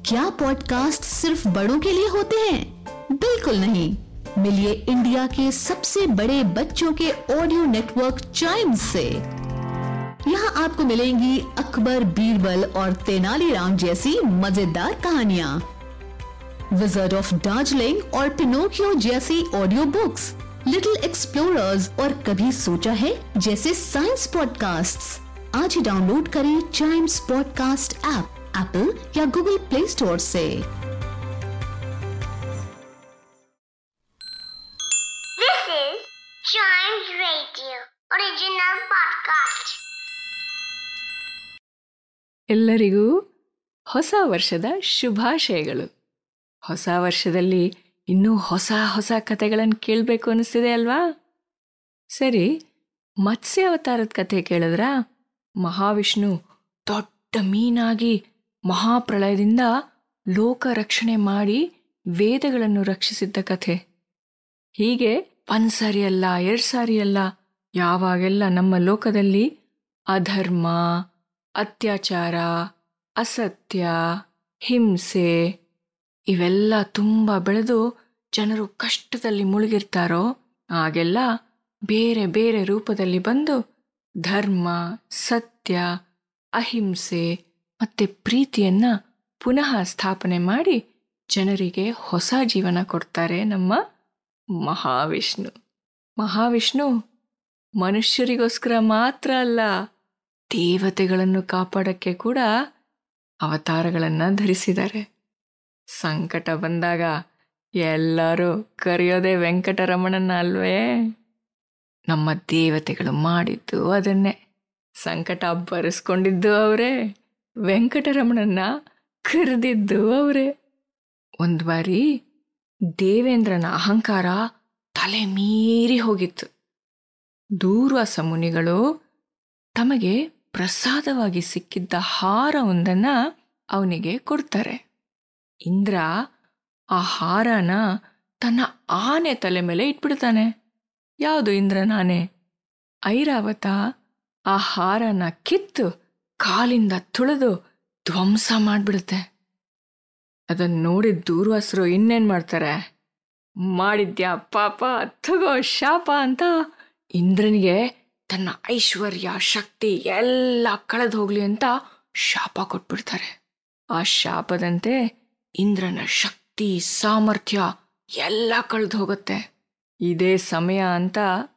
क्या पॉडकास्ट सिर्फ बड़ों के लिए होते हैं? बिल्कुल नहीं। मिलिए इंडिया के सबसे बड़े बच्चों के ऑडियो नेटवर्क चाइम्स से। यहाँ आपको मिलेंगी अकबर, बीरबल और तेनालीराम जैसी मजेदार कहानियाँ, विज़र्ड ऑफ दार्जिलिंग और पिनोकियो जैसी ऑडियो बुक्स, लिटिल एक्सप्लोरर्स और कभी सोचा है जैसे साइंस पॉडकास्ट्स। आज ही डाउनलोड करें चाइम्स पॉडकास्ट ऐप एप्पल या गूगल प्ले स्टोर से। This is Chimes Radio original podcast. ಎಲ್ಲರಿಗೂ ಹೊಸ ವರ್ಷದ ಶುಭಾಶಯಗಳು. ಹೊಸ ವರ್ಷದಲ್ಲಿ ಇನ್ನೂ ಹೊಸ ಹೊಸ ಕಥೆಗಳನ್ನು ಕೇಳಬೇಕು ಅನಿಸ್ತಿದೆ ಅಲ್ವಾ? ಸರಿ, ಮತ್ಸ್ಯ ಅವತಾರದ ಕಥೆ ಕೇಳಿದ್ರ? ಮಹಾವಿಷ್ಣು ದೊಡ್ಡ ಮೀನಾಗಿ ಮಹಾಪ್ರಳಯದಿಂದ ಲೋಕ ರಕ್ಷಣೆ ಮಾಡಿ ವೇದಗಳನ್ನು ರಕ್ಷಿಸಿದ್ದ ಕಥೆ. ಹೀಗೆ ಒಂದು ಸಾರಿ ಅಲ್ಲ, 2 ಸಾರಿ ಅಲ್ಲ, ಯಾವಾಗೆಲ್ಲ ನಮ್ಮ ಲೋಕದಲ್ಲಿ ಅಧರ್ಮ, ಅತ್ಯಾಚಾರ, ಅಸತ್ಯ, ಹಿಂಸೆ ಇವೆಲ್ಲ ತುಂಬ ಬೆಳೆದು ಜನರು ಕಷ್ಟದಲ್ಲಿ ಮುಳುಗಿರ್ತಾರೋ ಆಗೆಲ್ಲ ಬೇರೆ ಬೇರೆ ರೂಪದಲ್ಲಿ ಬಂದು ಧರ್ಮ, ಸತ್ಯ, ಅಹಿಂಸೆ ಮತ್ತೆ ಪ್ರೀತಿಯನ್ನ ಪುನಃ ಸ್ಥಾಪನೆ ಮಾಡಿ ಜನರಿಗೆ ಹೊಸ ಜೀವನ ಕೊಡ್ತಾರೆ ನಮ್ಮ ಮಹಾವಿಷ್ಣು. ಮಹಾವಿಷ್ಣು ಮನುಷ್ಯರಿಗೋಸ್ಕರ ಮಾತ್ರ ಅಲ್ಲ, ದೇವತೆಗಳನ್ನು ಕಾಪಾಡಕ್ಕೆ ಕೂಡ ಅವತಾರಗಳನ್ನು ಧರಿಸಿದ್ದಾರೆ. ಸಂಕಟ ಬಂದಾಗ ಎಲ್ಲರೂ ಕರೆಯೋದೇ ವೆಂಕಟರಮಣನ ಅಲ್ವೇ? ನಮ್ಮ ದೇವತೆಗಳು ಮಾಡಿದ್ದು ಅದನ್ನೇ. ಸಂಕಟ ಬರೆಸ್ಕೊಂಡಿದ್ದು ಅವರೇ, ವೆಂಕಟರಮಣನ್ನ ಕರೆದಿದ್ದು ಅವರೇ. ಒಂದು ಬಾರಿ ದೇವೇಂದ್ರನ ಅಹಂಕಾರ ತಲೆ ಮೀರಿ ಹೋಗಿತ್ತು. ದೂರ್ವಾಸ ಮುನಿಗಳು ತಮಗೆ ಪ್ರಸಾದವಾಗಿ ಸಿಕ್ಕಿದ್ದ ಹಾರವೊಂದನ್ನು ಅವನಿಗೆ ಕೊಡ್ತಾರೆ. ಇಂದ್ರ ಆ ಹಾರನ ತನ್ನ ಆನೆ ತಲೆ ಮೇಲೆ ಇಟ್ಬಿಡ್ತಾನೆ. ಯಾವುದು ಇಂದ್ರನ ಆನೆ? ಐರಾವತ ಆ ಹಾರನ ಕಿತ್ತು ಕಾಲಿಂದ ತುಳಿದು ಧ್ವಂಸ ಮಾಡಿಬಿಡುತ್ತೆ. ಅದನ್ನು ನೋಡಿದ ದೂರ್ವಾಸರು ಇನ್ನೇನು ಮಾಡ್ತಾರೆ? ಮಾಡಿದ್ಯಾ ಪಾಪ, ತಗೋ ಶಾಪ ಅಂತ ಇಂದ್ರನಿಗೆ ತನ್ನ ಐಶ್ವರ್ಯ, ಶಕ್ತಿ ಎಲ್ಲ ಕಳೆದು ಹೋಗ್ಲಿ ಅಂತ ಶಾಪ ಕೊಟ್ಬಿಡ್ತಾರೆ. ಆ ಶಾಪದಂತೆ ಇಂದ್ರನ ಶಕ್ತಿ, ಸಾಮರ್ಥ್ಯ ಎಲ್ಲ ಕಳೆದು ಹೋಗುತ್ತೆ. ಇದೇ ಸಮಯ ಅಂತ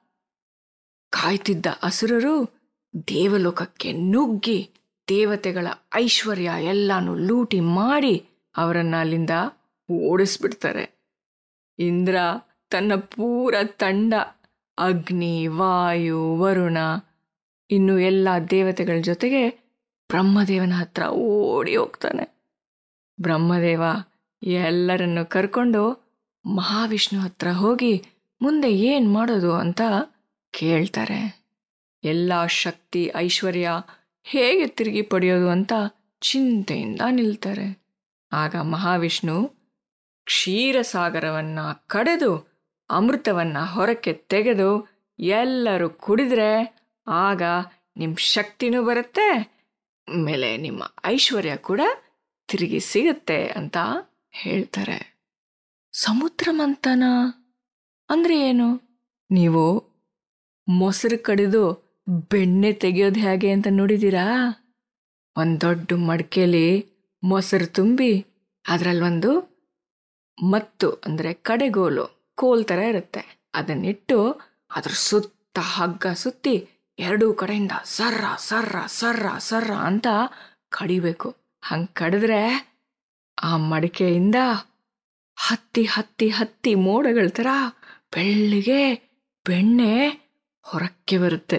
ಕಾಯ್ತಿದ್ದ ಅಸುರರು ದೇವಲೋಕಕ್ಕೆ ನುಗ್ಗಿ ದೇವತೆಗಳ ಐಶ್ವರ್ಯ ಎಲ್ಲಾನು ಲೂಟಿ ಮಾಡಿ ಅವರನ್ನ ಅಲ್ಲಿಂದ ಓಡಿಸ್ಬಿಡ್ತಾರೆ. ಇಂದ್ರ ತನ್ನ ಪೂರ ತಂಡ, ಅಗ್ನಿ, ವಾಯು, ವರುಣ ಇನ್ನು ಎಲ್ಲ ದೇವತೆಗಳ ಜೊತೆಗೆ ಬ್ರಹ್ಮದೇವನ ಹತ್ರ ಓಡಿ ಹೋಗ್ತಾನೆ. ಬ್ರಹ್ಮದೇವ ಎಲ್ಲರನ್ನು ಕರ್ಕೊಂಡು ಮಹಾವಿಷ್ಣು ಹತ್ರ ಹೋಗಿ ಮುಂದೆ ಏನು ಮಾಡೋದು ಅಂತ ಕೇಳ್ತಾರೆ. ಎಲ್ಲ ಶಕ್ತಿ, ಐಶ್ವರ್ಯ ಹೇಗೆ ತಿರುಗಿ ಪಡೆಯೋದು ಅಂತ ಚಿಂತೆಯಿಂದ ನಿಲ್ತಾರೆ. ಆಗ ಮಹಾವಿಷ್ಣು ಕ್ಷೀರಸಾಗರವನ್ನು ಕಡೆದು ಅಮೃತವನ್ನು ಹೊರಕ್ಕೆ ತೆಗೆದು ಎಲ್ಲರೂ ಕುಡಿದ್ರೆ ಆಗ ನಿಮ್ಮ ಶಕ್ತಿನೂ ಬರುತ್ತೆ, ಆಮೇಲೆ ನಿಮ್ಮ ಐಶ್ವರ್ಯ ಕೂಡ ತಿರುಗಿ ಸಿಗುತ್ತೆ ಅಂತ ಹೇಳ್ತಾರೆ. ಸಮುದ್ರ ಮಂಥನ ಅಂದರೆ ಏನು? ನೀವು ಮೊಸರು ಕಡಿದು ಬೆಣ್ಣೆ ತೆಗೆಯೋದು ಹೇಗೆ ಅಂತ ನೋಡಿದ್ದೀರಾ? ಒಂದು ದೊಡ್ಡ ಮಡಿಕೆಯಲ್ಲಿ ಮೊಸರು ತುಂಬಿ ಅದರಲ್ಲೊಂದು ಮತ್ತು ಅಂದರೆ ಕಡೆಗೋಲು, ಕೋಲ್ ಥರ ಇರುತ್ತೆ, ಅದನ್ನಿಟ್ಟು ಅದ್ರ ಸುತ್ತ ಹಗ್ಗ ಸುತ್ತಿ ಎರಡೂ ಕಡೆಯಿಂದ ಸರ್ರ ಸರ್ರ ಸರ್ರ ಸರ್ರ ಅಂತ ಕಡಿಬೇಕು. ಹಂಗೆ ಕಡಿದ್ರೆ ಆ ಮಡಿಕೆಯಿಂದ ಹತ್ತಿ ಹತ್ತಿ ಹತ್ತಿ ಮೋಡಗಳ ಥರ ಬೆಳ್ಳಿಗೆ ಬೆಣ್ಣೆ ಹೊರಕ್ಕೆ ಬರುತ್ತೆ.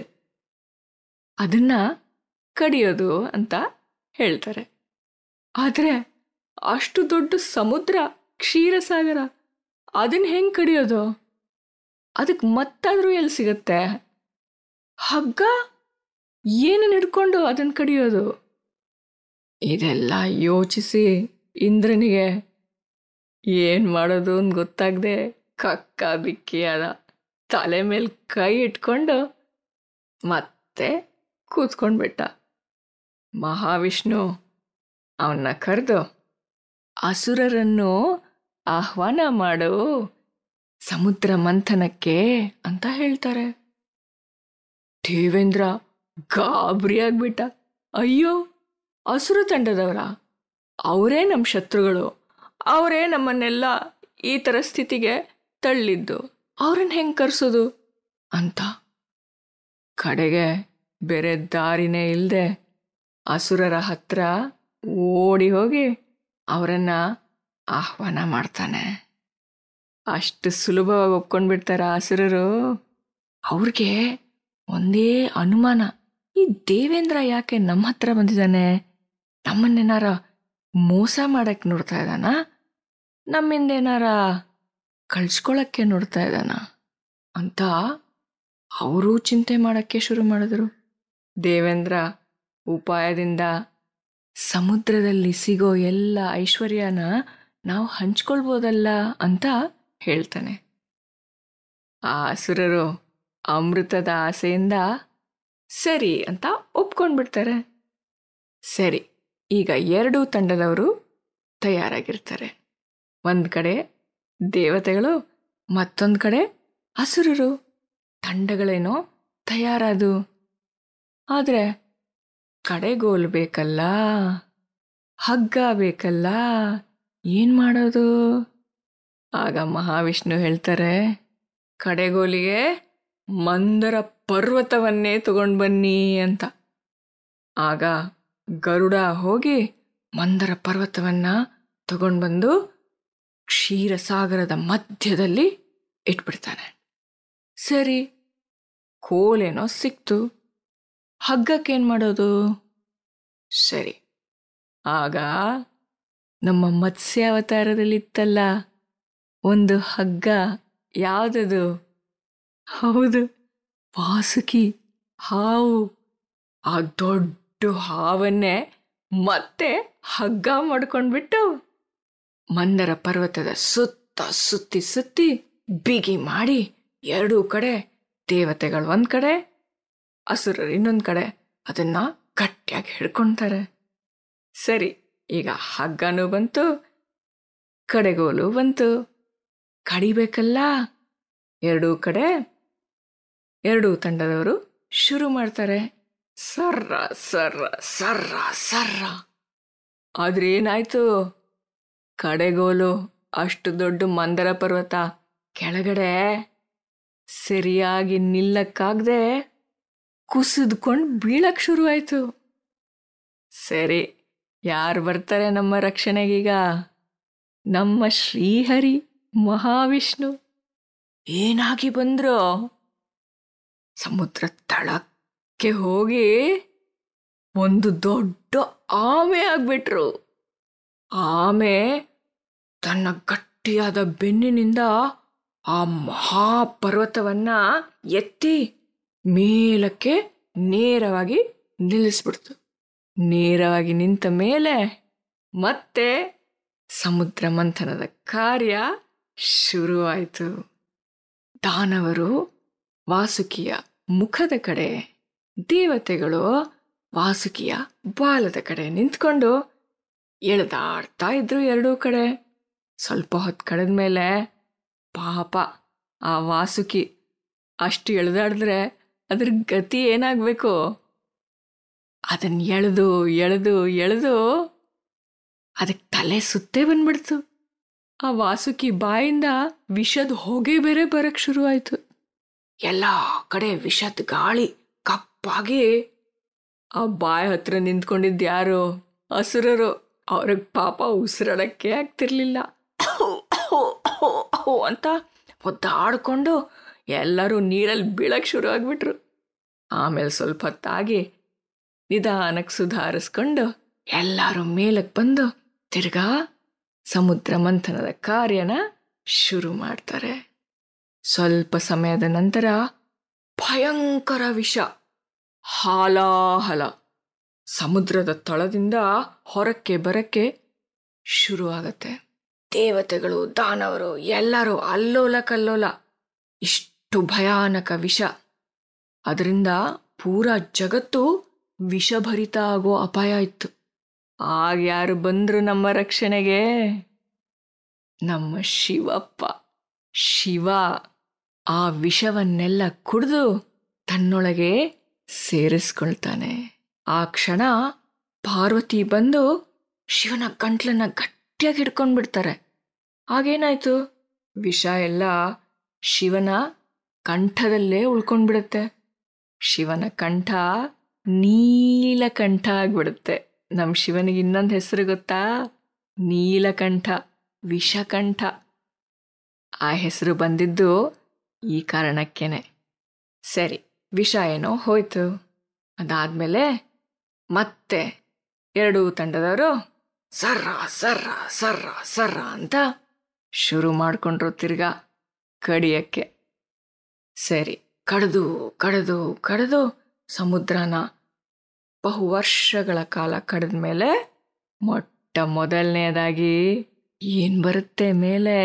ಅದನ್ನ ಕಡಿಯೋದು ಅಂತ ಹೇಳ್ತಾರೆ. ಆದರೆ ಅಷ್ಟು ದೊಡ್ಡ ಸಮುದ್ರ, ಕ್ಷೀರಸಾಗರ, ಅದನ್ನ ಹೆಂಗೆ ಕಡಿಯೋದು? ಅದಕ್ಕೆ ಮತ್ತಾದರೂ ಎಲ್ಲಿ ಸಿಗತ್ತೆ? ಹಗ್ಗ ಏನನ್ನು ಹಿಡ್ಕೊಂಡು ಅದನ್ನು ಕಡಿಯೋದು? ಇದೆಲ್ಲ ಯೋಚಿಸಿ ಇಂದ್ರನಿಗೆ ಏನು ಮಾಡೋದು ಅಂತ ಗೊತ್ತಾಗದೆ ಕಕ್ಕ ಬಿಕ್ಕಿಯಾದ. ತಲೆ ಮೇಲೆ ಕೈ ಇಟ್ಕೊಂಡು ಮತ್ತೆ ಕೂತ್ಕೊಂಡ್ಬಿಟ್ಟ. ಮಹಾವಿಷ್ಣು ಅವನ್ನ ಕರೆದು, ಅಸುರರನ್ನು ಆಹ್ವಾನ ಮಾಡು ಸಮುದ್ರ ಮಂಥನಕ್ಕೆ ಅಂತ ಹೇಳ್ತಾರೆ. ದೇವೇಂದ್ರ ಗಾಬರಿ ಆಗ್ಬಿಟ್ಟ. ಅಯ್ಯೋ, ಅಸುರ ತಂಡದವರ? ಅವರೇ ನಮ್ಮ ಶತ್ರುಗಳು, ಅವರೇ ನಮ್ಮನ್ನೆಲ್ಲ ಈ ಥರ ಸ್ಥಿತಿಗೆ ತಳ್ಳಿದ್ದು, ಅವ್ರನ್ನ ಹೆಂಗೆ ಕರೆಸೋದು ಅಂತ. ಕಡೆಗೆ ಬೇರೆ ದಾರಿನೇ ಇಲ್ಲದೆ ಅಸುರರ ಹತ್ರ ಓಡಿ ಹೋಗಿ ಅವರನ್ನು ಆಹ್ವಾನ ಮಾಡ್ತಾನೆ. ಅಷ್ಟು ಸುಲಭವಾಗಿ ಒಪ್ಕೊಂಡ್ಬಿಡ್ತಾರ ಅಸುರರು. ಅವ್ರಿಗೆ ಒಂದೇ ಅನುಮಾನ, ಈ ದೇವೇಂದ್ರ ಯಾಕೆ ನಮ್ಮ ಹತ್ರ ಬಂದಿದ್ದಾನೆ? ನಮ್ಮನ್ನೇನಾರ ಮೋಸ ಮಾಡಕ್ಕೆ ನೋಡ್ತಾ ಇದ್ದಾನ? ನಮ್ಮಿಂದೇನಾರ ಕಳ್ಸ್ಕೊಳಕ್ಕೆ ನೋಡ್ತಾ ಇದ್ದಾನ ಅಂತ ಅವರೂ ಚಿಂತೆ ಮಾಡೋಕ್ಕೆ ಶುರು ಮಾಡಿದ್ರು. ದೇವೇಂದ್ರ ಉಪಾಯದಿಂದ ಸಮುದ್ರದಲ್ಲಿ ಸಿಗೋ ಎಲ್ಲ ಐಶ್ವರ್ಯನ ನಾವು ಹಂಚ್ಕೊಳ್ಬೋದಲ್ಲ ಅಂತ ಹೇಳ್ತಾನೆ. ಆ ಅಸುರರು ಅಮೃತದ ಆಸೆಯಿಂದ ಸರಿ ಅಂತ ಒಪ್ಕೊಂಡ್ಬಿಡ್ತಾರೆ. ಸರಿ, ಈಗ ಎರಡೂ ತಂಡದವರು ತಯಾರಾಗಿರ್ತಾರೆ. ಒಂದು ಕಡೆ ದೇವತೆಗಳು, ಮತ್ತೊಂದು ಕಡೆ ಅಸುರರು. ತಂಡಗಳೇನೋ ತಯಾರಾದು, ಆದರೆ ಕಡೆಗೋಲು ಬೇಕಲ್ಲ, ಹಗ್ಗ ಬೇಕಲ್ಲ, ಏನು ಮಾಡೋದು? ಆಗ ಮಹಾವಿಷ್ಣು ಹೇಳ್ತಾರೆ, ಕಡೆಗೋಲಿಗೆ ಮಂದರ ಪರ್ವತವನ್ನೇ ತಗೊಂಡು ಬನ್ನಿ ಅಂತ. ಆಗ ಗರುಡ ಹೋಗಿ ಮಂದರ ಪರ್ವತವನ್ನ ತಗೊಂಡು ಬಂದು ಕ್ಷೀರಸಾಗರದ ಮಧ್ಯದಲ್ಲಿ ಇಟ್ಬಿಡ್ತಾನೆ. ಸರಿ, ಕೋಲೇನೋ ಸಿಕ್ತು, ಹಗ್ಗಕ್ಕೇನು ಮಾಡೋದು? ಸರಿ, ಆಗ ನಮ್ಮ ಮತ್ಸ್ಯಾವತಾರದಲ್ಲಿತ್ತಲ್ಲ ಒಂದು ಹಗ್ಗ, ಯಾವುದದು? ಹೌದು, ವಾಸುಕಿ ಹಾವು. ಆ ದೊಡ್ಡ ಹಾವನ್ನೇ ಮತ್ತೆ ಹಗ್ಗ ಮಾಡ್ಕೊಂಡ್ಬಿಟ್ಟು ಮಂದರ ಪರ್ವತದ ಸುತ್ತ ಸುತ್ತಿ ಸುತ್ತಿ ಬಿಗಿ ಮಾಡಿ ಎರಡೂ ಕಡೆ ದೇವತೆಗಳು ಒಂದು ಕಡೆ, ಅಸುರರು ಇನ್ನೊಂದು ಕಡೆ ಅದನ್ನ ಗಟ್ಟಿಯಾಗಿ ಹಿಡ್ಕೊಳ್ತಾರೆ. ಸರಿ, ಈಗ ಹಗ್ಗನೂ ಬಂತು, ಕಡೆಗೋಲು ಬಂತು, ಕಡಿಬೇಕಲ್ಲ. ಎರಡೂ ಕಡೆ ಎರಡೂ ತಂಡದವರು ಶುರು ಮಾಡ್ತಾರೆ, ಸರ್ರ ಸರ್ರ ಸರ್ರ ಸರ್ರ. ಆದ್ರೆ ಏನಾಯ್ತು? ಕಡೆಗೋಲು ಅಷ್ಟು ದೊಡ್ಡ ಮಂದರ ಪರ್ವತ ಕೆಳಗಡೆ ಸರಿಯಾಗಿ ನಿಲ್ಲಕ್ಕಾಗದೆ ಕುಸಿದ್ಕೊಂಡು ಬೀಳಕ್ ಶುರು ಆಯ್ತು. ಸರಿ, ಯಾರು ಬರ್ತಾರೆ ನಮ್ಮ ರಕ್ಷಣೆಗೀಗ? ನಮ್ಮ ಶ್ರೀಹರಿ ಮಹಾವಿಷ್ಣು. ಏನಾಗಿ ಬಂದ್ರು? ಸಮುದ್ರ ತಳಕ್ಕೆ ಹೋಗಿ ಒಂದು ದೊಡ್ಡ ಆಮೆ ಆಗ್ಬಿಟ್ರು. ಆಮೆ ತನ್ನ ಗಟ್ಟಿಯಾದ ಬೆನ್ನಿನಿಂದ ಆ ಮಹಾಪರ್ವತವನ್ನ ಎತ್ತಿ ಮೇಲಕ್ಕೆ ನೇರವಾಗಿ ನಿಲ್ಲಿಸ್ಬಿಡ್ತು. ನೇರವಾಗಿ ನಿಂತ ಮೇಲೆ ಮತ್ತೆ ಸಮುದ್ರ ಮಂಥನದ ಕಾರ್ಯ ಶುರುವಾಯಿತು. ದಾನವರು ವಾಸುಕಿಯ ಮುಖದ ಕಡೆ, ದೇವತೆಗಳು ವಾಸುಕಿಯ ಬಾಲದ ಕಡೆ ನಿಂತ್ಕೊಂಡು ಎಳೆದಾಡ್ತಾ ಇದ್ರು ಎರಡೂ ಕಡೆ. ಸ್ವಲ್ಪ ಹೊತ್ತು ಕಳೆದ ಮೇಲೆ ಪಾಪ ಆ ವಾಸುಕಿ ಅಷ್ಟು ಎಳೆದಾಡಿದ್ರೆ ಅದ್ರ ಗತಿ ಏನಾಗಬೇಕು? ಅದನ್ನ ಎಳೆದು ಎಳೆದು ಎಳೆದು ಅದಕ್ಕೆ ತಲೆ ಸುತ್ತೇ ಬಂದ್ಬಿಡ್ತು. ಆ ವಾಸುಕಿ ಬಾಯಿಂದ ವಿಷದ ಹೊಗೆ ಬೇರೆ ಬರಕ್ ಶುರುವಾಯ್ತು. ಎಲ್ಲ ಕಡೆ ವಿಷದ ಗಾಳಿ ಕಪ್ಪಾಗಿ ಆ ಬಾಯಿ ಹತ್ರ ನಿಂತ್ಕೊಂಡಿದ್ಯಾರು? ಅಸುರರು. ಅವ್ರಿಗೆ ಪಾಪ ಉಸಿರಾಡಕ್ಕೆ ಆಗ್ತಿರ್ಲಿಲ್ಲ. ಅಂತ ಒದ್ದಾಡ್ಕೊಂಡು ಎಲ್ಲರೂ ನೀರಲ್ಲಿ ಬೀಳಕ್ಕೆ ಶುರು ಆಗ್ಬಿಟ್ರು. ಆಮೇಲೆ ಸ್ವಲ್ಪ ಹೊತ್ತಾಗಿ ನಿಧಾನಕ್ಕೆ ಸುಧಾರಿಸ್ಕೊಂಡು ಎಲ್ಲರೂ ಮೇಲಕ್ಕೆ ಬಂದು ತಿರ್ಗಾ ಸಮುದ್ರ ಮಂಥನದ ಕಾರ್ಯನ ಶುರು ಮಾಡ್ತಾರೆ. ಸ್ವಲ್ಪ ಸಮಯದ ನಂತರ ಭಯಂಕರ ವಿಷ ಹಾಲಾಹಲ ಸಮುದ್ರದ ತಳದಿಂದ ಹೊರಕ್ಕೆ ಬರಕ್ಕೆ ಶುರುವಾಗತ್ತೆ. ದೇವತೆಗಳು, ದಾನವರು ಎಲ್ಲರೂ ಅಲ್ಲೋಲ ಕಲ್ಲೋಲ. ಇಷ್ಟು ಭಯಾನಕ ವಿಷ, ಅದರಿಂದ ಪೂರಾ ಜಗತ್ತು ವಿಷಭರಿತ ಆಗೋ ಅಪಾಯ ಇತ್ತು. ಆಗ ಯಾರು ಬಂದ್ರು ನಮ್ಮ ರಕ್ಷಣೆಗೆ? ನಮ್ಮ ಶಿವಪ್ಪ. ಶಿವ ಆ ವಿಷವನ್ನೆಲ್ಲ ಕುಡಿದು ತನ್ನೊಳಗೆ ಸೇರಿಸ್ಕೊಳ್ತಾನೆ. ಆ ಕ್ಷಣ ಪಾರ್ವತಿ ಬಂದು ಶಿವನ ಗಂಟ್ಲನ್ನ ಗಟ್ಟಿಯಾಗಿ ಹಿಡ್ಕೊಂಡ್ಬಿಡ್ತಾರೆ. ಆಗೇನಾಯ್ತು? ವಿಷ ಎಲ್ಲ ಶಿವನ ಕಂಠದಲ್ಲೇ ಉಳ್ಕೊಂಡ್ಬಿಡುತ್ತೆ. ಶಿವನ ಕಂಠ ನೀಲಕಂಠ ಆಗ್ಬಿಡುತ್ತೆ. ನಮ್ಮ ಶಿವನಿಗೆ ಇನ್ನೊಂದು ಹೆಸರು ಗೊತ್ತಾ? ನೀಲಕಂಠ, ವಿಷಕಂಠ. ಆ ಹೆಸರು ಬಂದಿದ್ದು ಈ ಕಾರಣಕ್ಕೇನೆ. ಸರಿ, ವಿಷ ಏನೋ ಹೋಯ್ತು. ಅದಾದ್ಮೇಲೆ ಮತ್ತೆ ಎರಡೂ ತಂಡದವರು ಸರ್ರ ಸರ್ರ ಸರ್ರ ಸರ್ರ ಅಂತ ಶುರು ಮಾಡಿಕೊಂಡ್ರು ತಿರ್ಗಾ ಕಡಿಯಕ್ಕೆ. ಸರಿ, ಕಡಿದು ಕಡಿದು ಕಡಿದು ಸಮುದ್ರನ ಬಹು ವರ್ಷಗಳ ಕಾಲ ಕಡಿದ ಮೇಲೆ ಮೊಟ್ಟ ಮೊದಲನೆಯದಾಗಿ ಏನ್ ಬರುತ್ತೆ ಮೇಲೆ?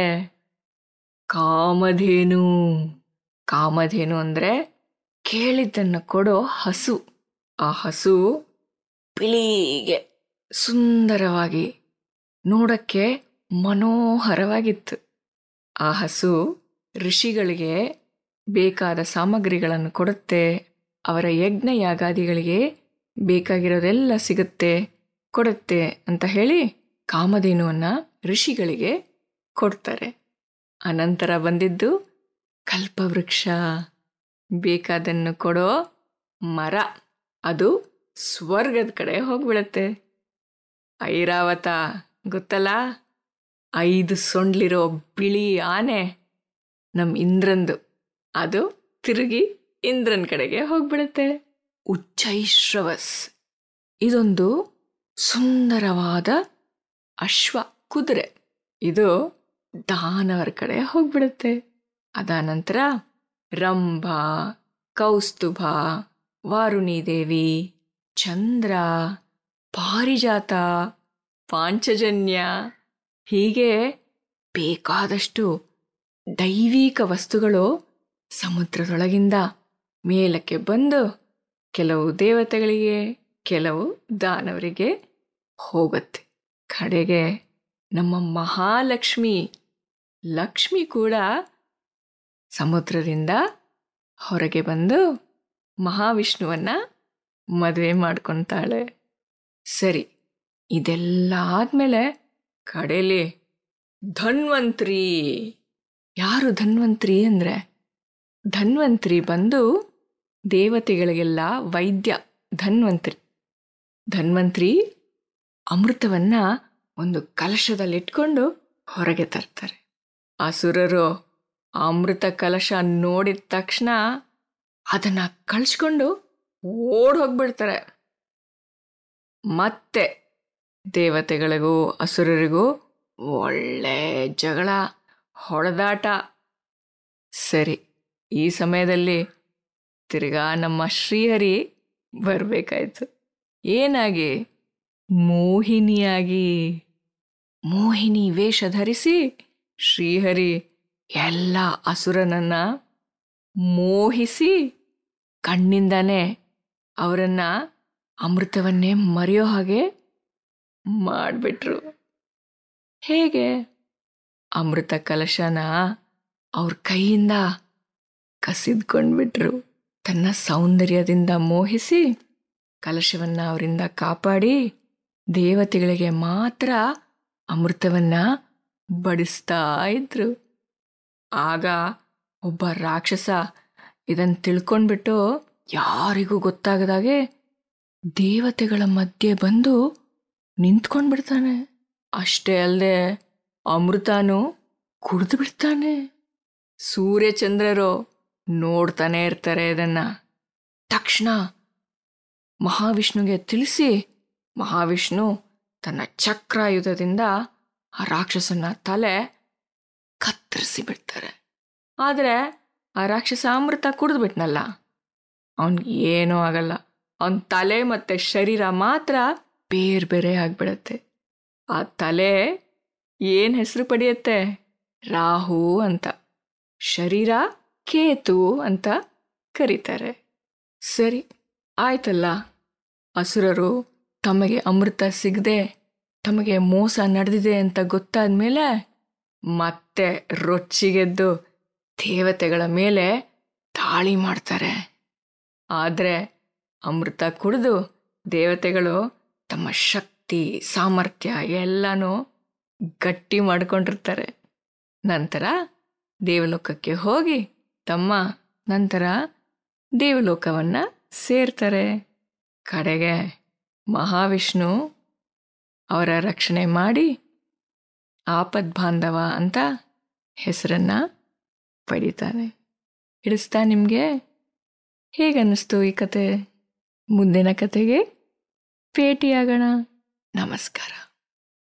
ಕಾಮಧೇನು. ಕಾಮಧೇನು ಅಂದ್ರೆ ಕೇಳಿದ್ದನ್ನು ಕೊಡೋ ಹಸು. ಆ ಹಸು ಬಿಳಿಗೆ ಸುಂದರವಾಗಿ, ನೋಡಕ್ಕೆ ಮನೋಹರವಾಗಿತ್ತು. ಆ ಹಸು ಋಷಿಗಳಿಗೆ ಬೇಕಾದ ಸಾಮಗ್ರಿಗಳನ್ನು ಕೊಡುತ್ತೆ. ಅವರ ಯಜ್ಞ ಯಾಗಾದಿಗಳಿಗೆ ಬೇಕಾಗಿರೋದೆಲ್ಲ ಸಿಗುತ್ತೆ, ಕೊಡುತ್ತೆ ಅಂತ ಹೇಳಿ ಕಾಮಧೇನುವನ್ನ ಋಷಿಗಳಿಗೆ ಕೊಡ್ತಾರೆ. ಅನಂತರ ಬಂದಿದ್ದು ಕಲ್ಪವೃಕ್ಷ, ಬೇಕಾದನ್ನು ಕೊಡೋ ಮರ. ಅದು ಸ್ವರ್ಗದ ಕಡೆ ಹೋಗ್ಬಿಡತ್ತೆ. ಐರಾವತ ಗೊತ್ತಲ್ಲ, 5 ಸೊಂಡ್ಲಿರೋ ಬಿಳಿ ಆನೆ ನಮ್ಮ ಇಂದ್ರಂದು. ಅದು ತಿರುಗಿ ಇಂದ್ರನ್ ಕಡೆಗೆ ಹೋಗ್ಬಿಡುತ್ತೆ. ಉಚ್ಚೈಶ್ರವಸ್, ಇದೊಂದು ಸುಂದರವಾದ ಅಶ್ವ, ಕುದುರೆ. ಇದು ದಾನವರ ಕಡೆ ಹೋಗ್ಬಿಡುತ್ತೆ. ಅದಾನಂತರ ರಂಭ, ಕೌಸ್ತುಭ, ವಾರುಣೀದೇವಿ, ಚಂದ್ರ, ಪಾರಿಜಾತ, ಪಾಂಚಜನ್ಯ, ಹೀಗೆ ಬೇಕಾದಷ್ಟು ದೈವಿಕ ವಸ್ತುಗಳು ಸಮುದ್ರದೊಳಗಿಂದ ಮೇಲಕ್ಕೆ ಬಂದು ಕೆಲವು ದೇವತೆಗಳಿಗೆ, ಕೆಲವು ದಾನವರಿಗೆ ಹೋಗುತ್ತೆ. ಕಡೆಗೆ ನಮ್ಮ ಮಹಾಲಕ್ಷ್ಮಿ, ಲಕ್ಷ್ಮಿ ಕೂಡ ಸಮುದ್ರದಿಂದ ಹೊರಗೆ ಬಂದು ಮಹಾವಿಷ್ಣುವನ್ನ ಮದುವೆ ಮಾಡ್ಕೊತಾಳೆ. ಸರಿ, ಇದೆಲ್ಲ ಆದ್ಮೇಲೆ ಕಡೆಯಲ್ಲಿ ಧನ್ವಂತ್ರಿ. ಯಾರು ಧನ್ವಂತ್ರಿ ಅಂದ್ರೆ, ಧನ್ವಂತ್ರಿ ಬಂದು ದೇವತೆಗಳಿಗೆಲ್ಲ ವೈದ್ಯ. ಧನ್ವಂತ್ರಿ ಅಮೃತವನ್ನ ಒಂದು ಕಲಶದಲ್ಲಿಟ್ಕೊಂಡು ಹೊರಗೆ ತರ್ತಾರೆ. ಅಸುರರು ಅಮೃತ ಕಲಶ ನೋಡಿದ ತಕ್ಷಣ ಅದನ್ನ ಕಳ್ಸ್ಕೊಂಡು ಓಡ್ ಹೋಗ್ಬಿಡ್ತಾರೆ. ಮತ್ತೆ ದೇವತೆಗಳಿಗೂ ಅಸುರರಿಗೂ ಒಳ್ಳೆ ಜಗಳ, ಹೊಡೆದಾಟ. ಸರಿ, ಈ ಸಮಯದಲ್ಲಿ ತಿರ್ಗಾ ನಮ್ಮ ಶ್ರೀಹರಿ ಬರಬೇಕಾಯ್ತು. ಏನಾಗಿ? ಮೋಹಿನಿಯಾಗಿ. ಮೋಹಿನಿ ವೇಷ ಧರಿಸಿ ಶ್ರೀಹರಿ ಎಲ್ಲ ಅಸುರನನ್ನ ಮೋಹಿಸಿ ಕಣ್ಣಿಂದಾನೆ ಅವರನ್ನ ಅಮೃತವನ್ನೇ ಮರೆಯೋ ಹಾಗೆ ಮಾಡಿಬಿಟ್ರು. ಹೇಗೆ? ಅಮೃತ ಕಲಶನ ಅವ್ರ ಕೈಯಿಂದ ಕಸಿದ್ಕೊಂಡ್ಬಿಟ್ರು. ತನ್ನ ಸೌಂದರ್ಯದಿಂದ ಮೋಹಿಸಿ ಕಲಶವನ್ನ ಅವರಿಂದ ಕಾಪಾಡಿ ದೇವತೆಗಳಿಗೆ ಮಾತ್ರ ಅಮೃತವನ್ನ ಬಡಿಸ್ತಾ ಇದ್ರು. ಆಗ ಒಬ್ಬ ರಾಕ್ಷಸ ಇದನ್ನು ತಿಳ್ಕೊಂಡ್ಬಿಟ್ಟು ಯಾರಿಗೂ ಗೊತ್ತಾಗದಾಗೆ ದೇವತೆಗಳ ಮಧ್ಯೆ ಬಂದು ನಿಂತ್ಕೊಂಡ್ಬಿಡ್ತಾನೆ. ಅಷ್ಟೇ ಅಲ್ಲದೆ ಅಮೃತನೂ ಕುಡಿದು ಬಿಡ್ತಾನೆ. ಸೂರ್ಯಚಂದ್ರರು ನೋಡ್ತಾನೆ ಇರ್ತಾರೆ ಇದನ್ನ. ತಕ್ಷಣ ಮಹಾವಿಷ್ಣುಗೆ ತಿಳಿಸಿ ಮಹಾವಿಷ್ಣು ತನ್ನ ಚಕ್ರಾಯುಧದಿಂದ ಆ ರಾಕ್ಷಸನ ತಲೆ ಕತ್ತರಿಸಿ ಬಿಡ್ತಾರೆ. ಆದರೆ ಆ ರಾಕ್ಷಸ ಅಮೃತ ಕುಡಿದು ಬಿಟ್ನಲ್ಲ, ಅವನಿಗೆ ಏನೂ ಆಗಲ್ಲ. ಅವನ ತಲೆ ಮತ್ತು ಶರೀರ ಮಾತ್ರ ಬೇರೆ ಬೇರೆ ಆಗ್ಬಿಡತ್ತೆ. ಆ ತಲೆ ಏನು ಹೆಸರು ಪಡೆಯುತ್ತೆ? ರಾಹು ಅಂತ. ಶರೀರ ಕೇತು ಅಂತ ಕರೀತಾರೆ. ಸರಿ ಆಯ್ತಲ್ಲ, ಅಸುರರು ತಮಗೆ ಅಮೃತ ಸಿಗದೆ ತಮಗೆ ಮೋಸ ನಡೆದಿದೆ ಅಂತ ಗೊತ್ತಾದ ಮೇಲೆ ಮತ್ತೆ ರೊಚ್ಚಿಗೆದ್ದು ದೇವತೆಗಳ ಮೇಲೆ ದಾಳಿ ಮಾಡ್ತಾರೆ. ಆದರೆ ಅಮೃತ ಕುಡಿದು ದೇವತೆಗಳು ತಮ್ಮ ಶಕ್ತಿ ಸಾಮರ್ಥ್ಯ ಎಲ್ಲನೂ ಗಟ್ಟಿ ಮಾಡ್ಕೊಂಡಿರ್ತಾರೆ. ನಂತರ ದೇವಲೋಕಕ್ಕೆ ಹೋಗಿ ನಂತರ ದೇವಲೋಕವನ್ನು ಸೇರ್ತಾರೆ. ಕಡೆಗೆ ಮಹಾವಿಷ್ಣು ಅವರ ರಕ್ಷಣೆ ಮಾಡಿ ಆಪದ್ಬಾಂಧವ ಅಂತ ಹೆಸರನ್ನು ಪಡಿತಾನೆ. ಹಿಡಿಸ್ತಾ ನಿಮಗೆ ಹೇಗನ್ನಿಸ್ತು ಈ ಕತೆ? ಮುಂದಿನ ಕತೆಗೆ ಭೇಟಿಯಾಗೋಣ. ನಮಸ್ಕಾರ.